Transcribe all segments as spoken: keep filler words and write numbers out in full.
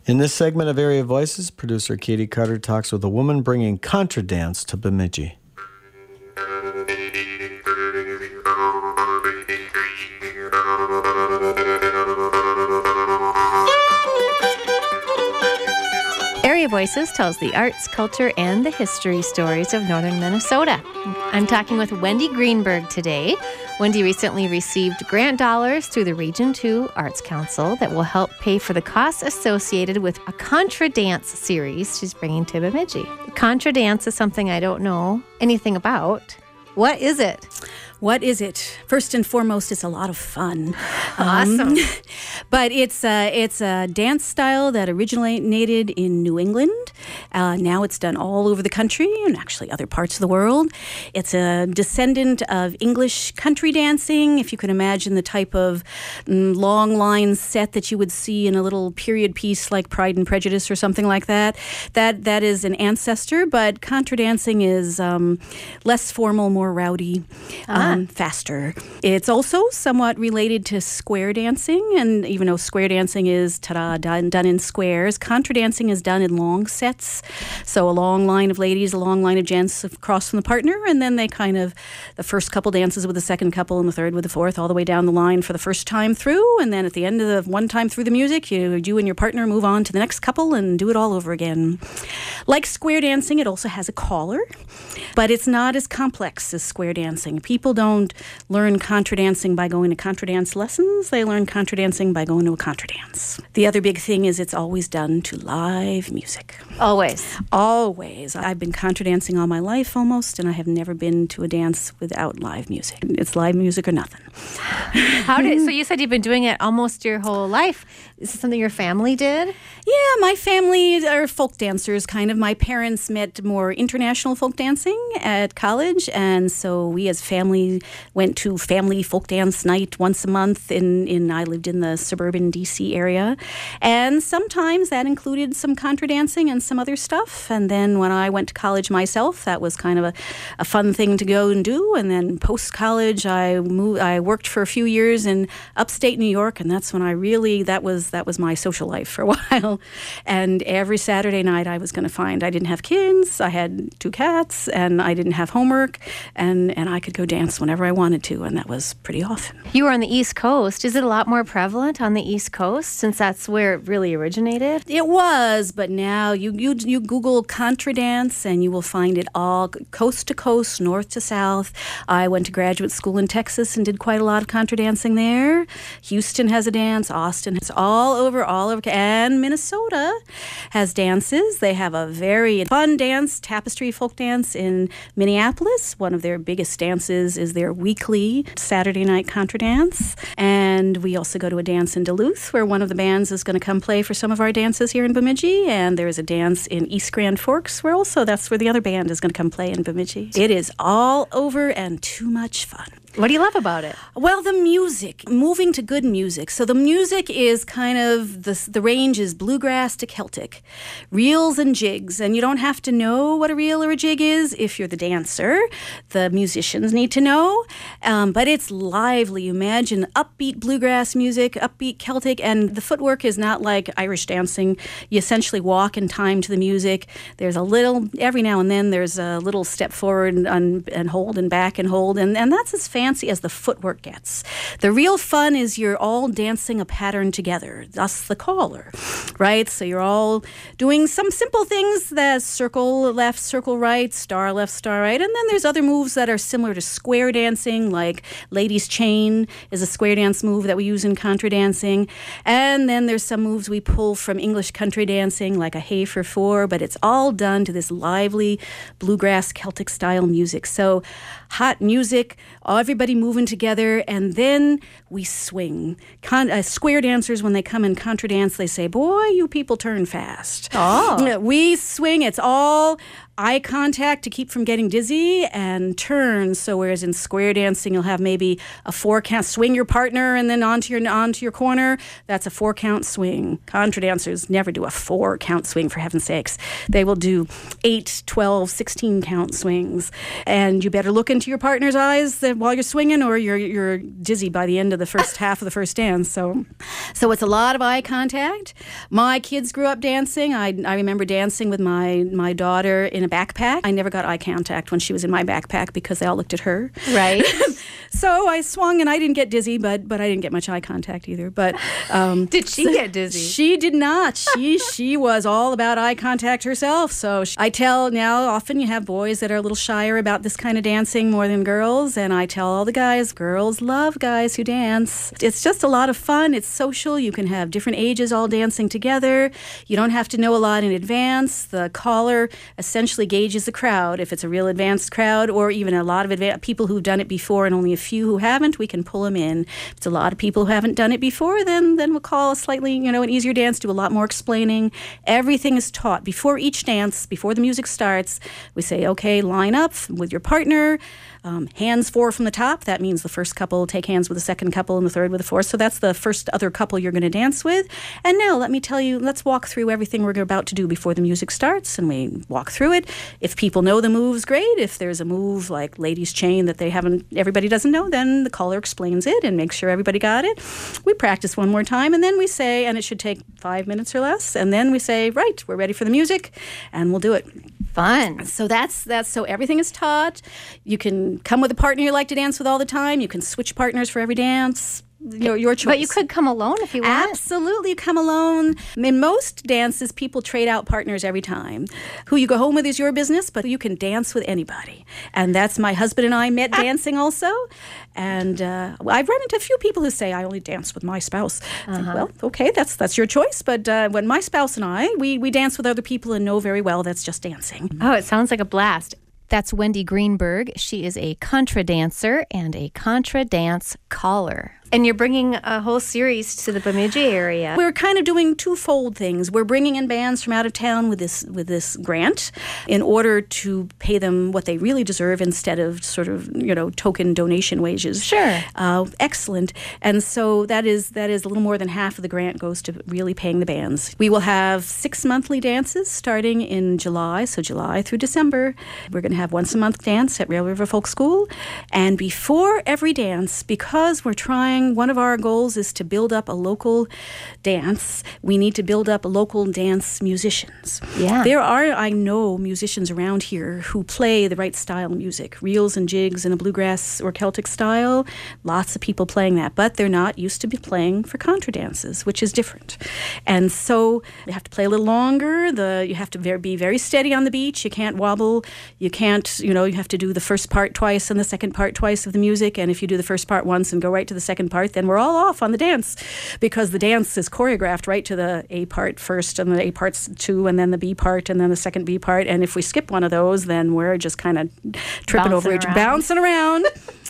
In this segment of Area Voices, producer Katie Carter talks with a woman bringing contra dance to Bemidji. Area Voices tells the arts, culture, and the history stories of northern Minnesota. I'm talking with Wendy Greenberg today. Wendy recently received grant dollars through the Region two Arts Council that will help pay for the costs associated with a contra dance series she's bringing to Bemidji. Contra dance is something I don't know anything about. What is it? What is it? First and foremost, it's a lot of fun. Awesome. Um, but it's a, it's a dance style that originated in New England. Uh, now it's done all over the country and actually other parts of the world. It's a descendant of English country dancing, if you can imagine the type of mm, long line set that you would see in a little period piece like Pride and Prejudice or something like that. That That is an ancestor, but contra dancing is um, less formal, more rowdy. Ah. Um, faster. It's also somewhat related to square dancing, and even though square dancing is ta-da, done, done in squares, contra dancing is done in long sets. So a long line of ladies, a long line of gents across from the partner, and then they kind of, the first couple dances with the second couple and the third with the fourth, all the way down the line for the first time through, and then at the end of the one time through the music, you, you and your partner move on to the next couple and do it all over again. Like square dancing, it also has a caller, but it's not as complex as square dancing. People don't learn contra dancing by going to contra dance lessons. They learn contra dancing by going to a contra dance. The other big thing is it's always done to live music. Always. Always. I've been contra dancing all my life almost, and I have never been to a dance without live music. It's live music or nothing. How did? So you said you've been doing it almost your whole life. Is this something your family did? Yeah, my family are folk dancers, kind of. My parents met more international folk dancing at college, and so we as family went to family folk dance night once a month. In, in I lived in the suburban D C area, and sometimes that included some contra dancing and some other stuff. And then when I went to college myself, that was kind of a, a fun thing to go and do. And then post college, I moved. I worked for a few years in upstate New York, and that's when I really that was that was my social life for a while. And every Saturday night, I was going to find I didn't have kids, I had two cats, and I didn't have homework, and and I could go dance whenever I wanted to, and that was pretty often. You were on the East Coast. Is it a lot more prevalent on the East Coast since that's where it really originated? It was, but now you you you Google contra dance and you will find it all coast to coast, north to south. I went to graduate school in Texas and did quite a lot of contra dancing there. Houston has a dance, Austin has all over, all over, and Minnesota has dances. They have a very fun dance, tapestry folk dance in Minneapolis. One of their biggest dances is their weekly Saturday night contra dance. And we also go to a dance in Duluth where one of the bands is going to come play for some of our dances here in Bemidji. And there is a dance in East Grand Forks where also that's where the other band is going to come play in Bemidji. It is all over and too much fun. What do you love about it? Well, the music, moving to good music. So the music is kind of, the, the range is bluegrass to Celtic, reels and jigs. And you don't have to know what a reel or a jig is if you're the dancer. The musicians need to know. Um, but it's lively. Imagine upbeat bluegrass music, upbeat Celtic, and the footwork is not like Irish dancing. You essentially walk in time to the music. There's a little, every now and then there's a little step forward and, and, and hold and back and hold. And, and that's as fancy as the footwork gets. The real fun is you're all dancing a pattern together, thus the caller, right? So you're all doing some simple things, that circle left, circle right, star left, star right, and then there's other moves that are similar to square dancing, like ladies chain is a square dance move that we use in contra dancing, and then there's some moves we pull from English country dancing, like a hey for four, but it's all done to this lively bluegrass Celtic style music. So hot music, everybody moving together, and then we swing. Con- uh, square dancers, when they come in contra dance, they say, boy, you people turn fast. Oh. We swing. It's all eye contact to keep from getting dizzy, and turns. So whereas in square dancing you'll have maybe a four count, swing your partner and then onto your onto your corner. That's a four count swing. Contra dancers never do a four count swing, for heaven's sakes. They will do eight, twelve, sixteen count swings. And you better look into your partner's eyes while you're swinging, or you're you're dizzy by the end of the first half of the first dance. So so it's a lot of eye contact. My kids grew up dancing. I, I remember dancing with my, my daughter in a backpack. I never got eye contact when she was in my backpack because they all looked at her. Right. So I swung, and I didn't get dizzy, but but I didn't get much eye contact either. But um, did she so get dizzy? She did not. She she was all about eye contact herself. So she, I tell now, often you have boys that are a little shyer about this kind of dancing more than girls, and I tell all the guys, girls love guys who dance. It's just a lot of fun. It's social. You can have different ages all dancing together. You don't have to know a lot in advance. The caller essentially gauges the crowd. If it's a real advanced crowd, or even a lot of adva- people who've done it before and only a few who haven't, we can pull them in. If it's a lot of people who haven't done it before, then then we'll call a slightly, you know, an easier dance, do a lot more explaining. Everything is taught before each dance, before the music starts. We say, okay, line up with your partner. Um, hands four from the top. That means the first couple take hands with the second couple and the third with the fourth. So that's the first other couple you're going to dance with. And now let me tell you, let's walk through everything we're about to do before the music starts. And we walk through it. If people know the moves, great. If there's a move like ladies chain that they haven't, everybody doesn't know, then the caller explains it and makes sure everybody got it. We practice one more time, and then we say, and it should take five minutes or less. And then we say, right, we're ready for the music, and we'll do it. Fun. So that's that's so everything is taught. You can come with a partner you like to dance with all the time. You can switch partners for every dance. Your, your choice. But you could come alone if you want. Absolutely, come alone. In most dances, people trade out partners every time. Who you go home with is your business, but you can dance with anybody. And that's my husband and I met dancing also. And uh, I've run into a few people who say, I only dance with my spouse. I think, Uh-huh. well, okay, that's that's your choice. But uh, when my spouse and I, we, we dance with other people and know very well that's just dancing. Oh, it sounds like a blast. That's Wendy Greenberg. She is a contra dancer and a contra dance caller. And you're bringing a whole series to the Bemidji area. We're kind of doing twofold things. We're bringing in bands from out of town with this with this grant in order to pay them what they really deserve instead of sort of, you know, token donation wages. Sure. Uh, excellent. And so that is that is a little more than half of the grant goes to really paying the bands. We will have six monthly dances starting in July, so July through December. We're going to have once a month dance at Rail River Folk School. And before every dance, because we're trying, one of our goals is to build up a local dance. We need to build up local dance musicians. Yeah. There are, I know, musicians around here who play the right style of music, reels and jigs in a bluegrass or Celtic style. Lots of people playing that, but they're not used to be playing for contra dances, which is different. And so you have to play a little longer. The you have to very, be very steady on the beach. You can't wobble. You can't, you know, you have to do the first part twice and the second part twice of the music. And if you do the first part once and go right to the second part, then we're all off on the dance, because the dance is choreographed right to the A part first, and the A part's two, and then the B part, and then the second B part. And if we skip one of those, then we're just kind of tripping Bouncing over each, around. bouncing around.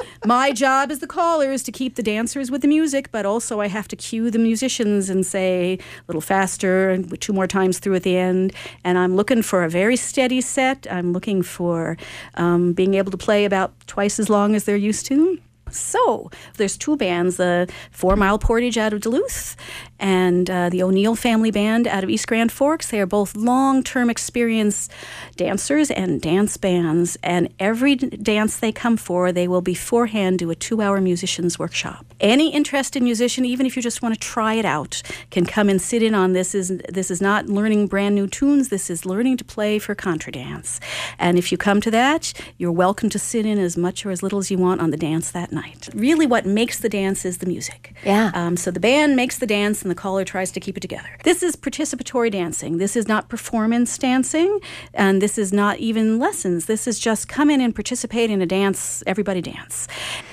My job as the caller is to keep the dancers with the music, but also I have to cue the musicians and say a little faster and two more times through at the end. And I'm looking for a very steady set. I'm looking for um, being able to play about twice as long as they're used to. So there's two bands, the Four Mile Portage out of Duluth and uh, the O'Neill Family Band out of East Grand Forks. They are both long-term experience dancers and dance bands, and every dance they come for, they will beforehand do a two-hour musicians workshop. Any interested musician, even if you just want to try it out, can come and sit in on this. Is This is not learning brand new tunes. This is learning to play for contra dance. And if you come to that, you're welcome to sit in as much or as little as you want on the dance that night. Really what makes the dance is the music. Yeah. Um, so the band makes the dance and the caller tries to keep it together. This is participatory dancing. This is not performance dancing, and this is not even lessons. This is just come in and participate in a dance, everybody dance.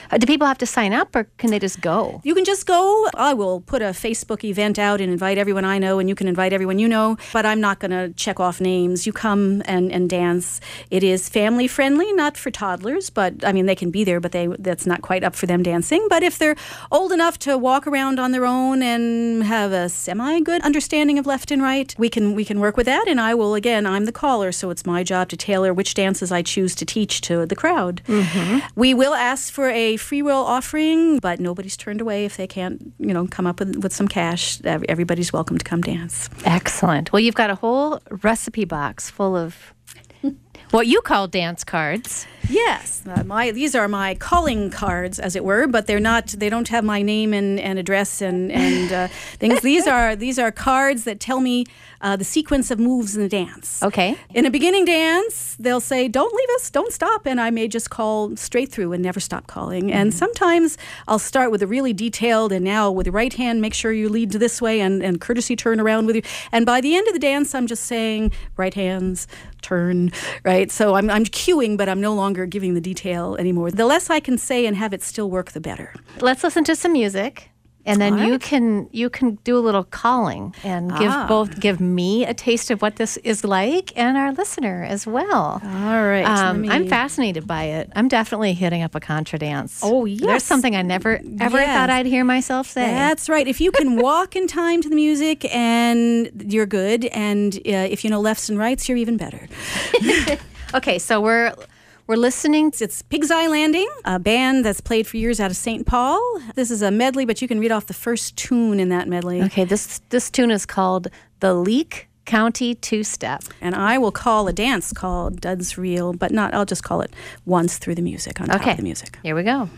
Uh, do people have to sign up, or can they just go? You can just go. I will put a Facebook event out and invite everyone I know, and you can invite everyone you know, but I'm not going to check off names. You come and, and dance. It is family friendly, not for toddlers, but I mean, they can be there, but they that's not quite up for them dancing. But if they're old enough to walk around on their own and have a semi-good understanding of left and right, we can we can work with that. And I will, again, I'm the caller, so it's my job to tailor which dances I choose to teach to the crowd. Mm-hmm. We will ask for a free will offering, but nobody's turned away if they can't, you know, come up with, with some cash. Everybody's welcome to come dance. Excellent. Well, you've got a whole recipe box full of what you call dance cards. Yes, uh, my these are my calling cards, as it were, but they're not. They don't have my name and, and address and and uh, things. These are these are cards that tell me uh, the sequence of moves in the dance. Okay. In a beginning dance, they'll say, "Don't leave us, don't stop," and I may just call straight through and never stop calling. Mm-hmm. And sometimes I'll start with a really detailed, and now with the right hand, make sure you lead this way, and and courtesy turn around with you. And by the end of the dance, I'm just saying right hands, turn, right. So I'm I'm cueing, but I'm no longer giving the detail anymore. The less I can say and have it still work, the better. Let's listen to some music, and then All you right. can you can do a little calling and give Ah. both give me a taste of what this is like and our listener as well. All right. Um, let I'm me- fascinated by it. I'm definitely hitting up a contra dance. Oh, There's yes. something I never ever Yes. thought I'd hear myself say. That's right. If you can walk in time to the music, and you're good. And uh, if you know lefts and rights, you're even better. Okay, so we're we're listening. It's Pig's Eye Landing, a band that's played for years out of Saint Paul. This is a medley, but you can read off the first tune in that medley. Okay, this this tune is called the Leake County Two-Step. And I will call a dance called Duds Reel, but not. I'll just call it once through the music, on top Okay, of the music. Here we go.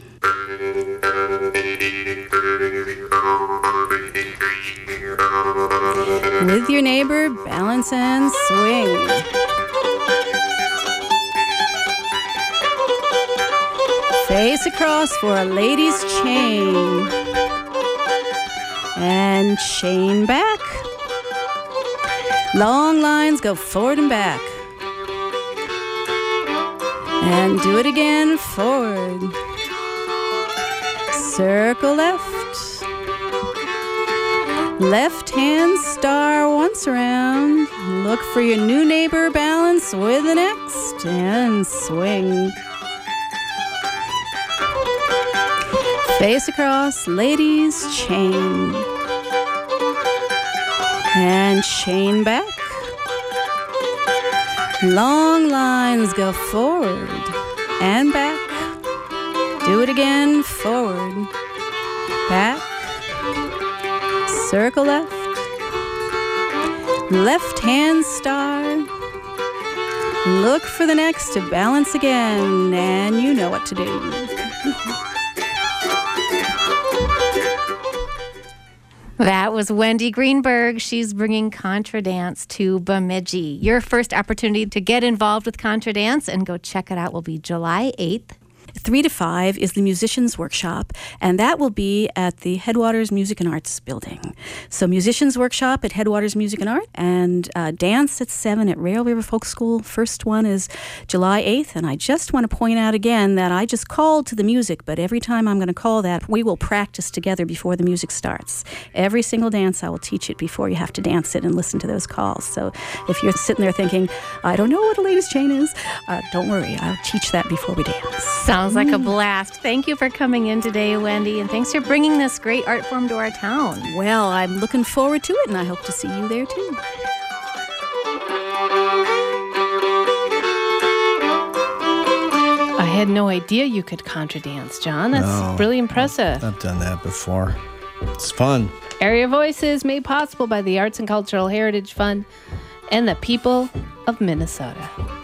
With your neighbor, balance and swing. Face across for a lady's chain. And chain back. Long lines go forward and back. And do it again, forward. Circle left. Left hand star once around. Look for your new neighbor, balance with the next, and swing. Face across, ladies, chain. And chain back. Long lines go forward and back. Do it again, forward, back. Circle left. Left hand star. Look for the next to balance again, and you know what to do. That was Wendy Greenberg. She's bringing Contra Dance to Bemidji. Your first opportunity to get involved with Contra Dance and go check it out will be July eighth. Three to five is the Musicians Workshop, and that will be at the Headwaters Music and Arts Building. So Musicians Workshop at Headwaters Music and Art, and uh, dance at seven at Rail River Folk School. First one is July eighth, and I just want to point out again that I just called to the music, but every time I'm going to call that, we will practice together before the music starts. Every single dance, I will teach it before you have to dance it and listen to those calls. So if you're sitting there thinking, I don't know what a ladies' chain is, uh, don't worry, I'll teach that before we dance. Sounds like a blast. Thank you for coming in today, Wendy, and thanks for bringing this great art form to our town. Well, I'm looking forward to it, and I hope to see you there too. I had no idea you could contra dance, John. That's No. really impressive. I've done that before. It's fun. Area Voices made possible by the Arts and Cultural Heritage Fund and the people of Minnesota.